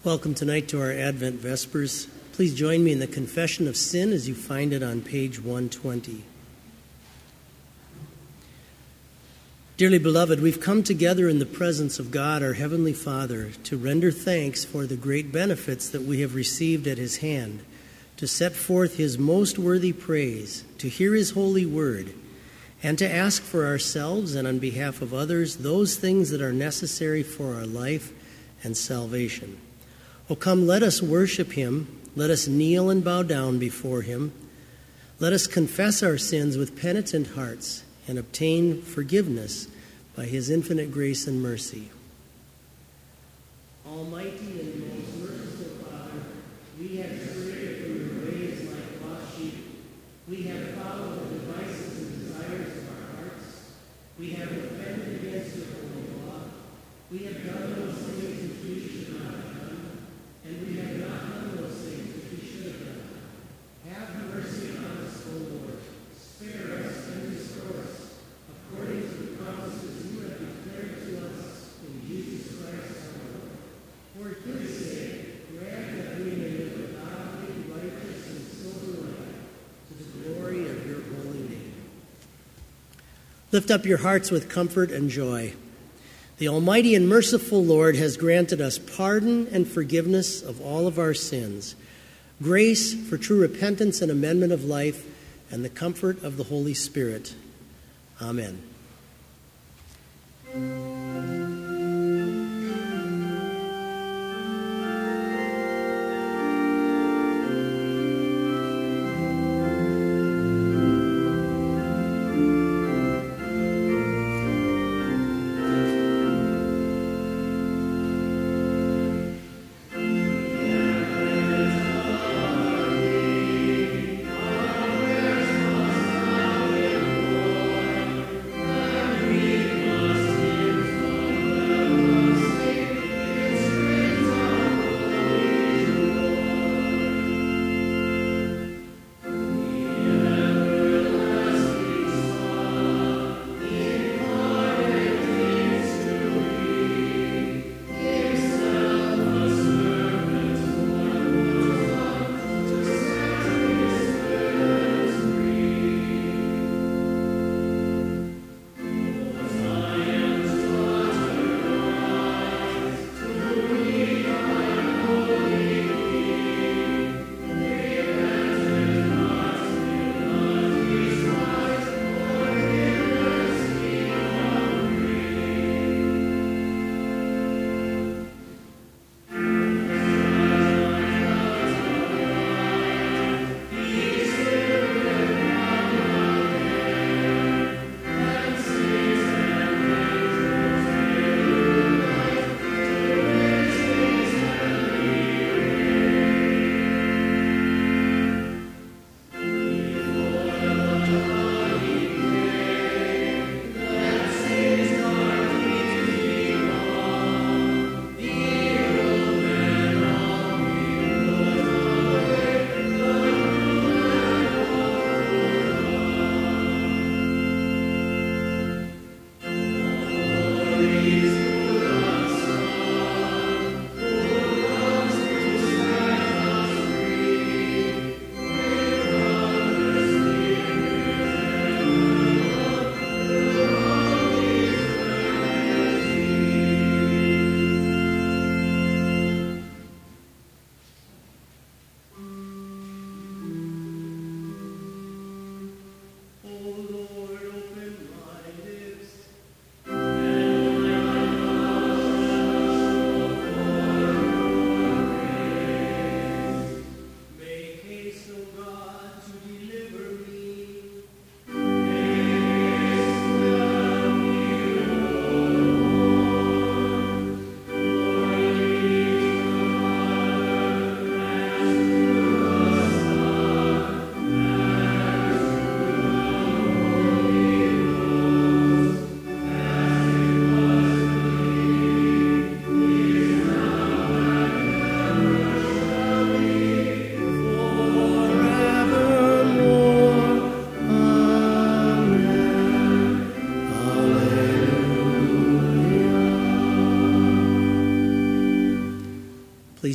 Welcome tonight to our Advent Vespers. Please join me in the Confession of Sin as you find it on page 120. Dearly beloved, we've come together in the presence of God, our Heavenly Father, to render thanks for the great benefits that we have received at His hand, to set forth His most worthy praise, to hear His holy word, and to ask for ourselves and on behalf of others those things that are necessary for our life and salvation. Oh, come, let us worship Him. Let us kneel and bow down before Him. Let us confess our sins with penitent hearts and obtain forgiveness by His infinite grace and mercy. Almighty and most merciful Father, we have strayed from your ways like lost sheep. We have followed the devices and desires of our hearts. We have offended against your holy law. We have done those things which we should not have done, and we have not done those things which we should have done. Have mercy on us, O Lord. Spare us and restore us, according to the promises you have declared to us in Jesus Christ our Lord. For His sake, grant that we may live a godly, righteous, and sober life, to the glory of your holy name. Lift up your hearts with comfort and joy. The Almighty and merciful Lord has granted us pardon and forgiveness of all of our sins, grace for true repentance and amendment of life, and the comfort of the Holy Spirit. Amen.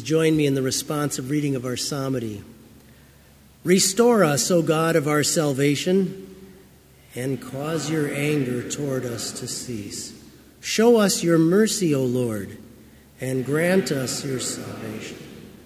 join me in the responsive reading of our psalmody. Restore us, O God of our salvation, and cause your anger toward us to cease. Show us your mercy, O Lord, and grant us your salvation.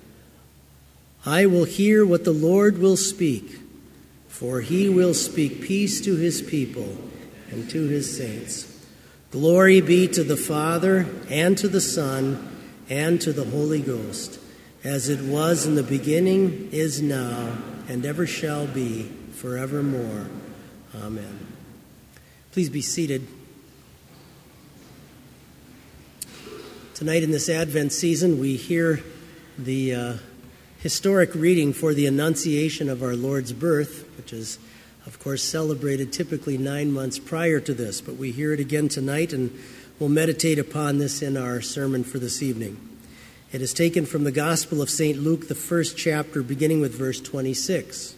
I will hear what the Lord will speak, for he will speak peace to his people and to his saints. Glory be to the Father, and to the Son, and to the Holy Ghost, as it was in the beginning, is now, and ever shall be, forevermore. Amen. Please be seated. Tonight in this Advent season, we hear the historic reading for the Annunciation of our Lord's birth, which is, of course, celebrated typically 9 months prior to this. But we hear it again tonight, and we'll meditate upon this in our sermon for this evening. It is taken from the Gospel of St. Luke, the first chapter, beginning with verse 26.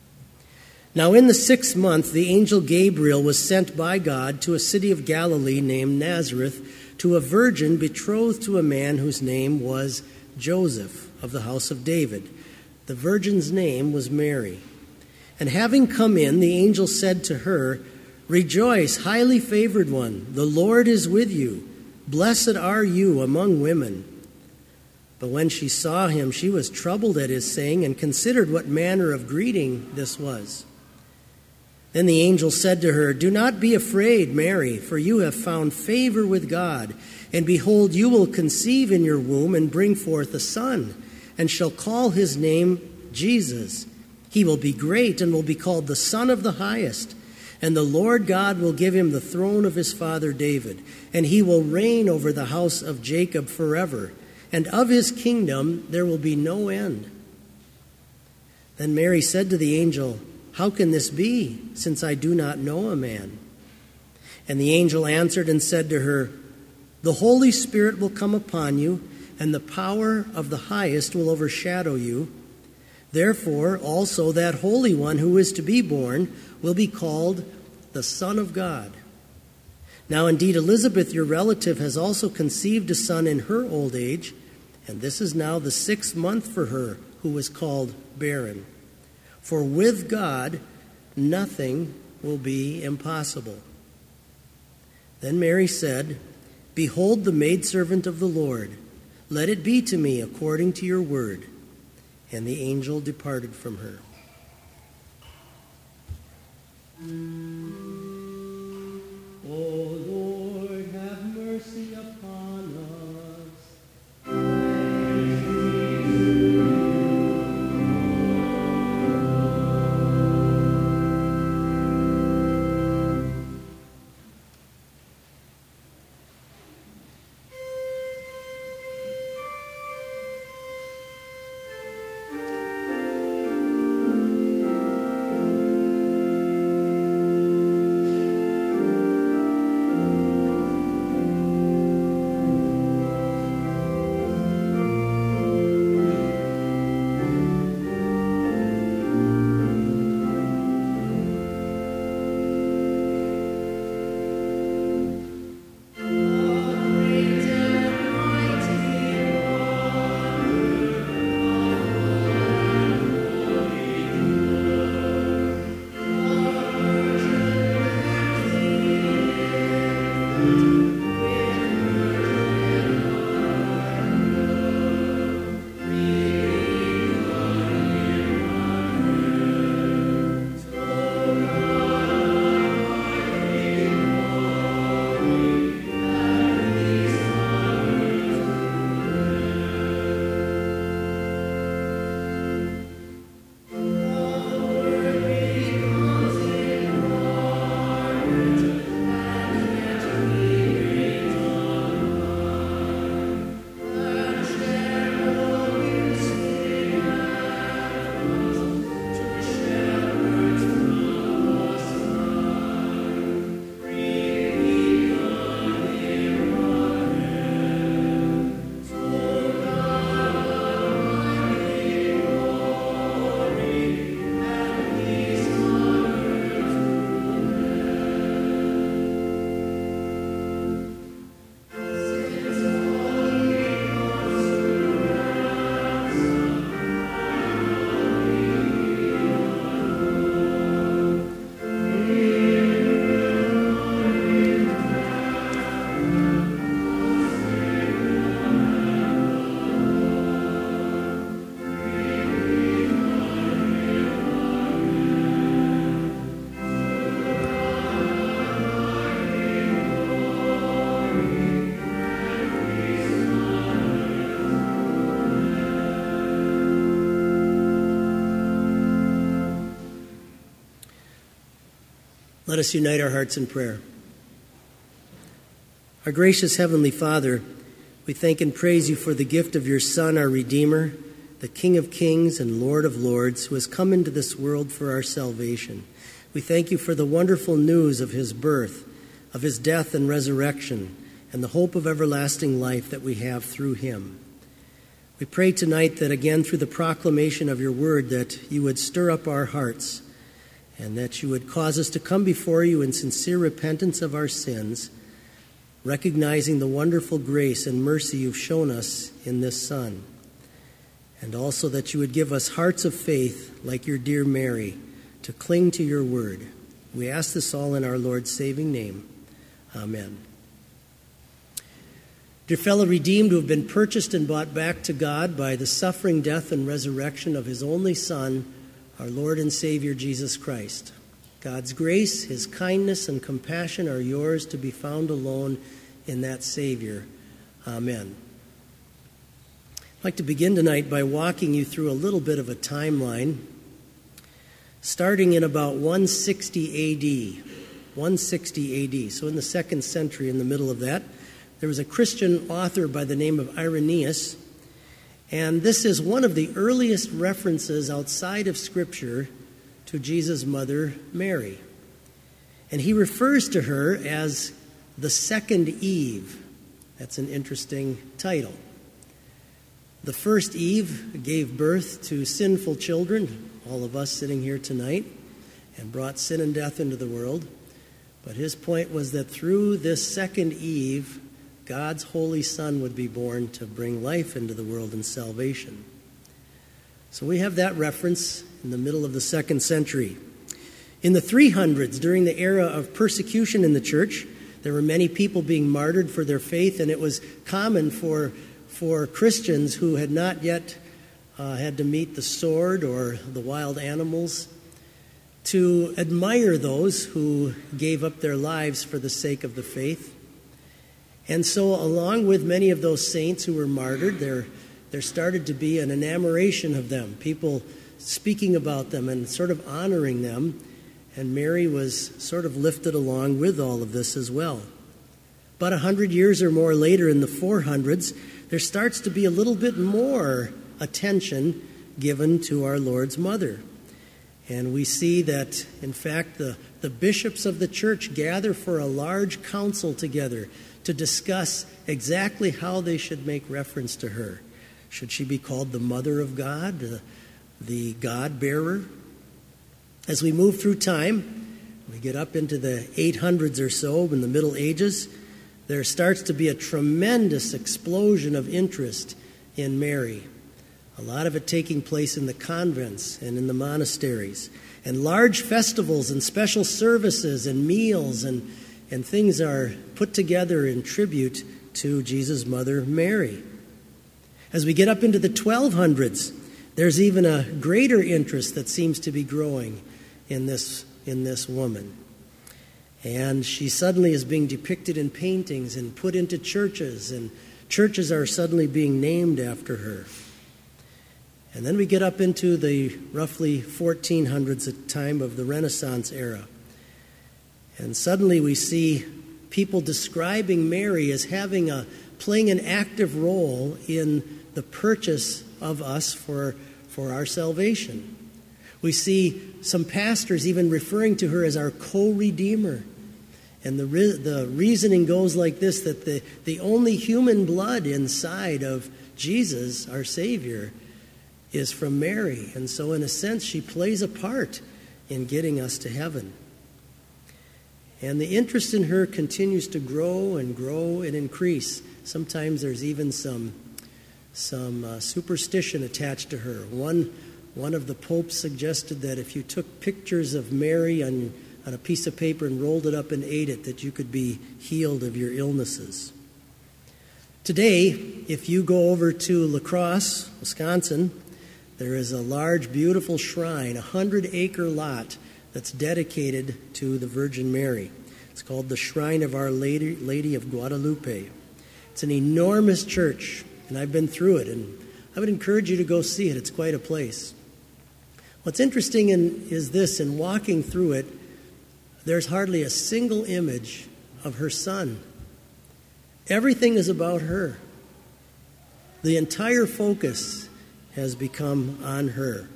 Now in the 6th month, the angel Gabriel was sent by God to a city of Galilee named Nazareth, to a virgin betrothed to a man whose name was Joseph, of the house of David. The virgin's name was Mary. And having come in, the angel said to her, "Rejoice, highly favored one, the Lord is with you. Blessed are you among women." But when she saw him, she was troubled at his saying, and considered what manner of greeting this was. Then the angel said to her, "Do not be afraid, Mary, for you have found favor with God. And behold, you will conceive in your womb and bring forth a son, and shall call his name Jesus. He will be great and will be called the Son of the Highest. And the Lord God will give him the throne of his father David, and he will reign over the house of Jacob forever. And of his kingdom there will be no end." Then Mary said to the angel, "How can this be, since I do not know a man?" And the angel answered and said to her, "The Holy Spirit will come upon you, and the power of the Highest will overshadow you. Therefore also that Holy One who is to be born will be called the Son of God. Now indeed Elizabeth, your relative, has also conceived a son in her old age, and this is now the 6th month for her who was called barren. For with God nothing will be impossible." Then Mary said, "Behold the maidservant of the Lord. Let it be to me according to your word." And the angel departed from her. O Lord, have mercy upon us. Let us unite our hearts in prayer. Our gracious Heavenly Father, we thank and praise you for the gift of your Son, our Redeemer, the King of Kings and Lord of Lords, who has come into this world for our salvation. We thank you for the wonderful news of his birth, of his death and resurrection, and the hope of everlasting life that we have through him. We pray tonight that again, through the proclamation of your word, that you would stir up our hearts and that you would cause us to come before you in sincere repentance of our sins, recognizing the wonderful grace and mercy you've shown us in this Son. And also that you would give us hearts of faith, like your dear Mary, to cling to your word. We ask this all in our Lord's saving name. Amen. Dear fellow redeemed who have been purchased and bought back to God by the suffering, death, and resurrection of his only Son, our Lord and Savior, Jesus Christ. God's grace, his kindness, and compassion are yours to be found alone in that Savior. Amen. I'd like to begin tonight by walking you through a little bit of a timeline, starting in about 160 AD. 160 AD, so in the 2nd century, in the middle of that, there was a Christian author by the name of Irenaeus, and this is one of the earliest references outside of Scripture to Jesus' mother, Mary. And he refers to her as the second Eve. That's an interesting title. The first Eve gave birth to sinful children, all of us sitting here tonight, and brought sin and death into the world. But his point was that through this second Eve, God's holy Son would be born to bring life into the world and salvation. So we have that reference in the middle of the 2nd century. In the 300s, during the era of persecution in the church, there were many people being martyred for their faith, and it was common for Christians who had not yet had to meet the sword or the wild animals to admire those who gave up their lives for the sake of the faith. And so along with many of those saints who were martyred, there started to be an enamoration of them, people speaking about them and sort of honoring them. And Mary was sort of lifted along with all of this as well. About 100 years or more later, in the 400s, there starts to be a little bit more attention given to our Lord's mother. And we see that, in fact, the bishops of the church gather for a large council together to discuss exactly how they should make reference to her. Should she be called the Mother of God, the God-bearer? As we move through time, we get up into the 800s or so, in the Middle Ages, there starts to be a tremendous explosion of interest in Mary. A lot of it taking place in the convents and in the monasteries. And large festivals and special services and meals and things are put together in tribute to Jesus' mother, Mary. As we get up into the 1200s, there's even a greater interest that seems to be growing in this woman. And she suddenly is being depicted in paintings and put into churches, and churches are suddenly being named after her. And then we get up into the roughly 1400s, at the time of the Renaissance era. And suddenly we see people describing Mary as playing an active role in the purchase of us for our salvation. We see some pastors even referring to her as our co-redeemer. And the reasoning goes like this, that the only human blood inside of Jesus, our Savior, is from Mary. And so in a sense, she plays a part in getting us to heaven. And the interest in her continues to grow and increase. Sometimes there's even some superstition attached to her. One of the popes suggested that if you took pictures of Mary on a piece of paper and rolled it up and ate it, that you could be healed of your illnesses. Today, if you go over to La Crosse, Wisconsin, there is a large, beautiful shrine, a 100-acre lot that's dedicated to the Virgin Mary. It's called the Shrine of Our Lady of Guadalupe. It's an enormous church, and I've been through it, and I would encourage you to go see it. It's quite a place. What's interesting is this, in walking through it, there's hardly a single image of her son. Everything is about her. The entire focus has become on her.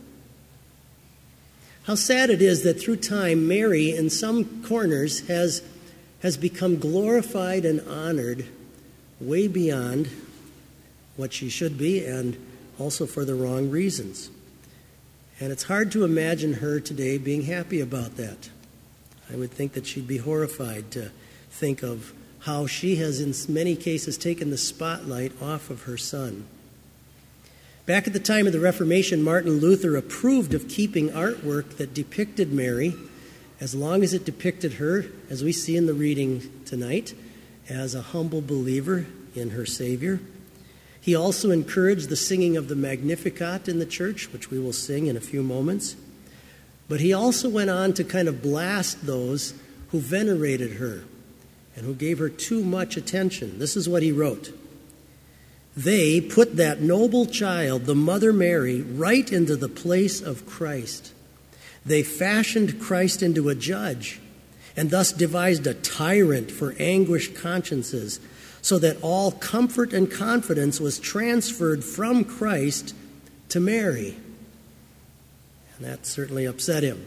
How sad it is that through time, Mary, in some corners, has become glorified and honored way beyond what she should be, and also for the wrong reasons. And it's hard to imagine her today being happy about that. I would think that she'd be horrified to think of how she has in many cases taken the spotlight off of her son. Back at the time of the Reformation, Martin Luther approved of keeping artwork that depicted Mary, as long as it depicted her, as we see in the reading tonight, as a humble believer in her Savior. He also encouraged the singing of the Magnificat in the church, which we will sing in a few moments. But he also went on to kind of blast those who venerated her and who gave her too much attention. This is what he wrote. They put that noble child, the Mother Mary, right into the place of Christ. They fashioned Christ into a judge and thus devised a tyrant for anguished consciences, so that all comfort and confidence was transferred from Christ to Mary. And that certainly upset him.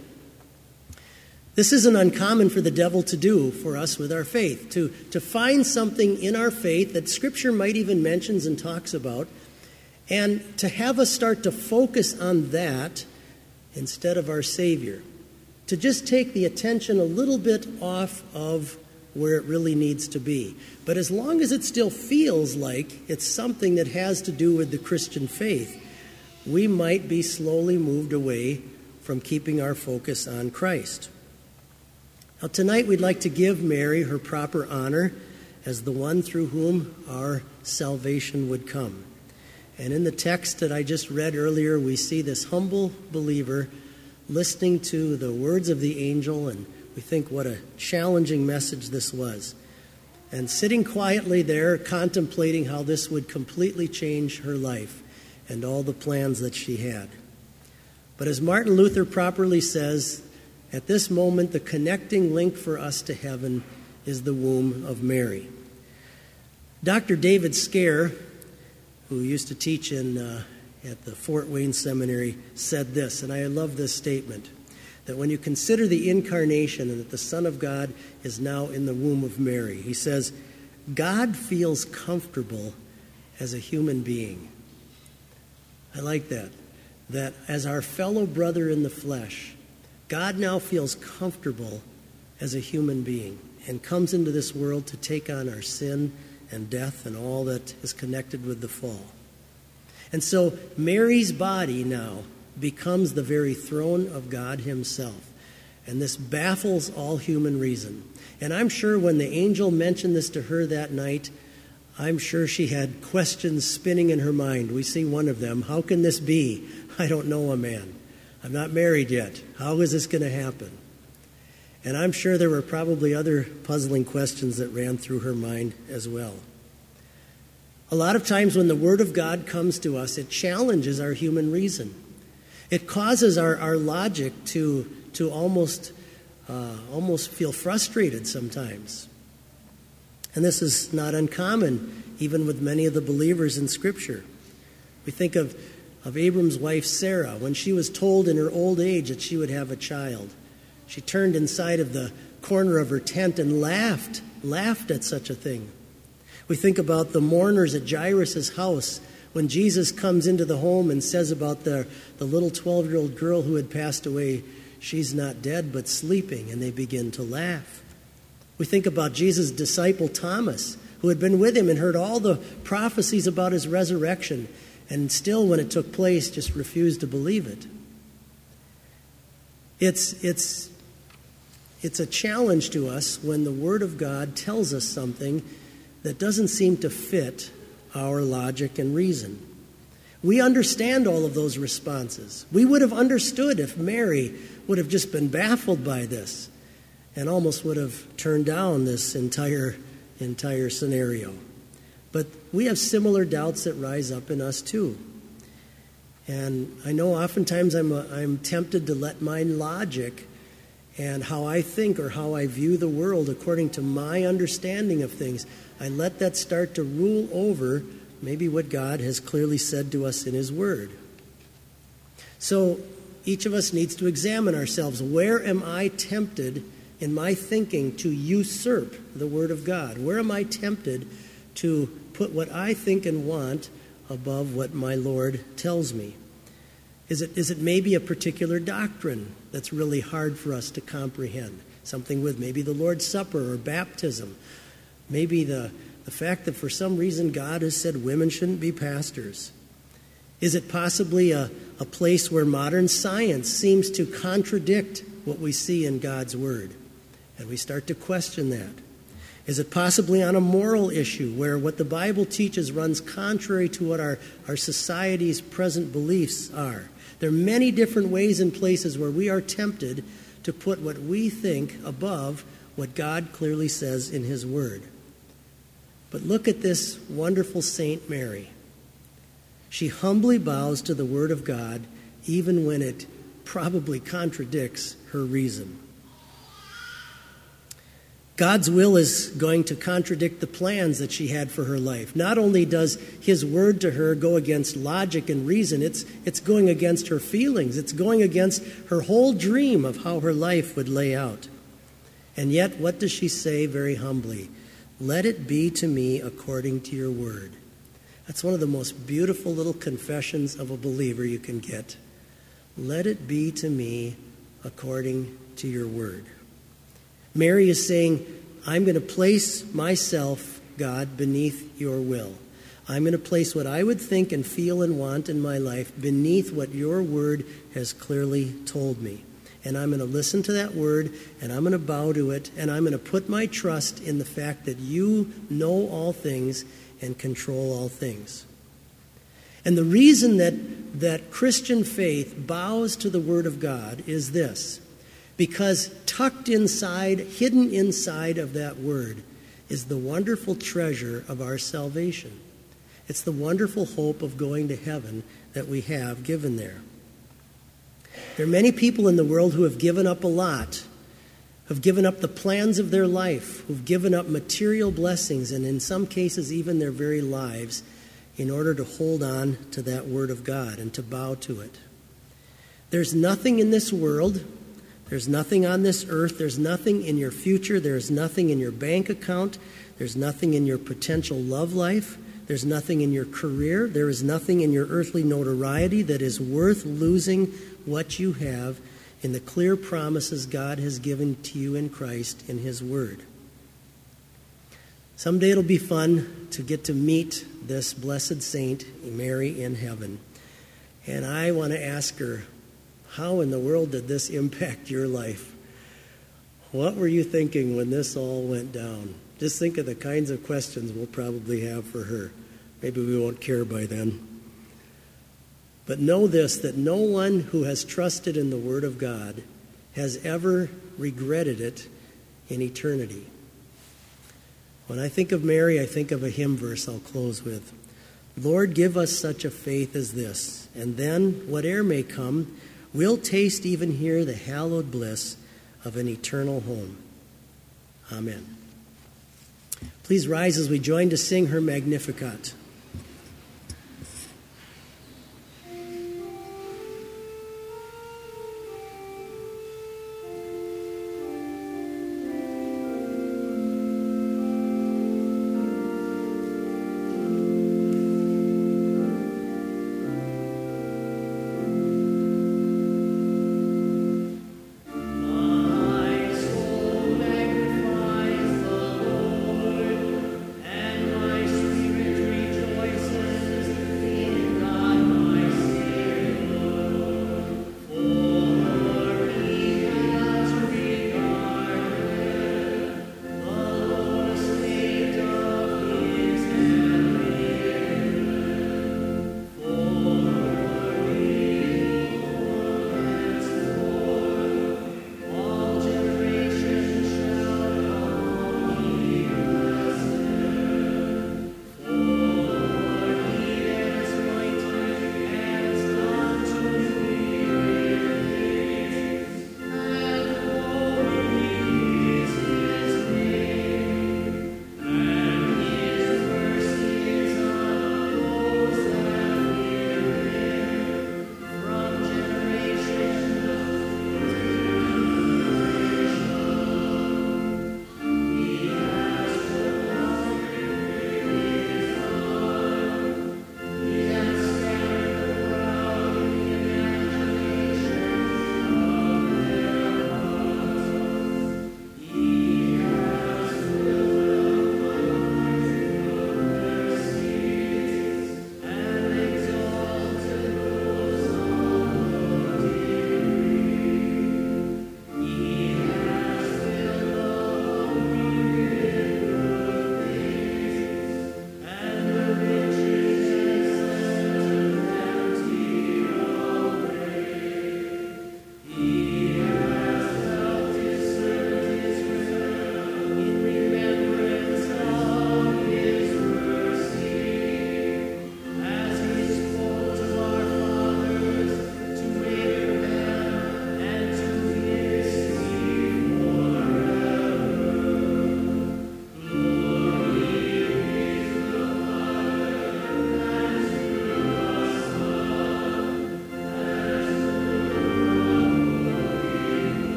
This isn't uncommon for the devil to do for us with our faith, to find something in our faith that Scripture might even mentions and talks about, and to have us start to focus on that instead of our Savior, to just take the attention a little bit off of where it really needs to be. But as long as it still feels like it's something that has to do with the Christian faith, we might be slowly moved away from keeping our focus on Christ. Now, tonight we'd like to give Mary her proper honor as the one through whom our salvation would come. And in the text that I just read earlier, we see this humble believer listening to the words of the angel, and we think what a challenging message this was. And sitting quietly there, contemplating how this would completely change her life and all the plans that she had. But as Martin Luther properly says, at this moment, the connecting link for us to heaven is the womb of Mary. Dr. David Scare, who used to teach at the Fort Wayne Seminary, said this, and I love this statement, that when you consider the incarnation and that the Son of God is now in the womb of Mary, he says, God feels comfortable as a human being. I like that as our fellow brother in the flesh, God now feels comfortable as a human being and comes into this world to take on our sin and death and all that is connected with the fall. And so Mary's body now becomes the very throne of God himself. And this baffles all human reason. And I'm sure when the angel mentioned this to her that night, I'm sure she had questions spinning in her mind. We see one of them. How can this be? I don't know a man. I'm not married yet. How is this going to happen? And I'm sure there were probably other puzzling questions that ran through her mind as well. A lot of times when the Word of God comes to us, it challenges our human reason. It causes our logic to almost feel frustrated sometimes. And this is not uncommon, even with many of the believers in Scripture. We think of Abram's wife, Sarah, when she was told in her old age that she would have a child. She turned inside of the corner of her tent and laughed at such a thing. We think about the mourners at Jairus' house when Jesus comes into the home and says about the little 12-year-old girl who had passed away, she's not dead but sleeping, and they begin to laugh. We think about Jesus' disciple Thomas, who had been with him and heard all the prophecies about his resurrection, and still when it took place just refused to believe it. It's a challenge to us when the Word of God tells us something that doesn't seem to fit our logic and reason. We understand all of those responses. We would have understood if Mary would have just been baffled by this and almost would have turned down this entire scenario. But we have similar doubts that rise up in us too. And I know oftentimes I'm tempted to let my logic and how I think or how I view the world according to my understanding of things, I let that start to rule over maybe what God has clearly said to us in His Word. So each of us needs to examine ourselves. Where am I tempted in my thinking to usurp the Word of God? Where am I tempted to put what I think and want above what my Lord tells me? Is it maybe a particular doctrine that's really hard for us to comprehend? Something with maybe the Lord's Supper or baptism. Maybe the fact that for some reason God has said women shouldn't be pastors. Is it possibly a place where modern science seems to contradict what we see in God's Word? And we start to question that. Is it possibly on a moral issue where what the Bible teaches runs contrary to what our society's present beliefs are? There are many different ways and places where we are tempted to put what we think above what God clearly says in His Word. But look at this wonderful Saint Mary. She humbly bows to the Word of God even when it probably contradicts her reason. God's will is going to contradict the plans that she had for her life. Not only does His Word to her go against logic and reason, it's going against her feelings. It's going against her whole dream of how her life would lay out. And yet, what does she say very humbly? Let it be to me according to your word. That's one of the most beautiful little confessions of a believer you can get. Let it be to me according to your word. Mary is saying, I'm going to place myself, God, beneath your will. I'm going to place what I would think and feel and want in my life beneath what your word has clearly told me. And I'm going to listen to that word, and I'm going to bow to it, and I'm going to put my trust in the fact that you know all things and control all things. And the reason that Christian faith bows to the Word of God is this. Because tucked inside, hidden inside of that Word is the wonderful treasure of our salvation. It's the wonderful hope of going to heaven that we have given there. There are many people in the world who have given up a lot, have given up the plans of their life, who've given up material blessings, and in some cases even their very lives, in order to hold on to that Word of God and to bow to it. There's nothing in this world, there's nothing on this earth, there's nothing in your future, there's nothing in your bank account, there's nothing in your potential love life, there's nothing in your career, there is nothing in your earthly notoriety that is worth losing what you have in the clear promises God has given to you in Christ in His Word. Someday it'll be fun to get to meet this blessed saint, Mary, in heaven. And I want to ask her, how in the world did this impact your life? What were you thinking when this all went down? Just think of the kinds of questions we'll probably have for her. Maybe we won't care by then. But know this, that no one who has trusted in the Word of God has ever regretted it in eternity. When I think of Mary, I think of a hymn verse I'll close with. Lord, give us such a faith as this, and then, whate'er may come, we'll taste even here the hallowed bliss of an eternal home. Amen. Please rise as we join to sing her Magnificat.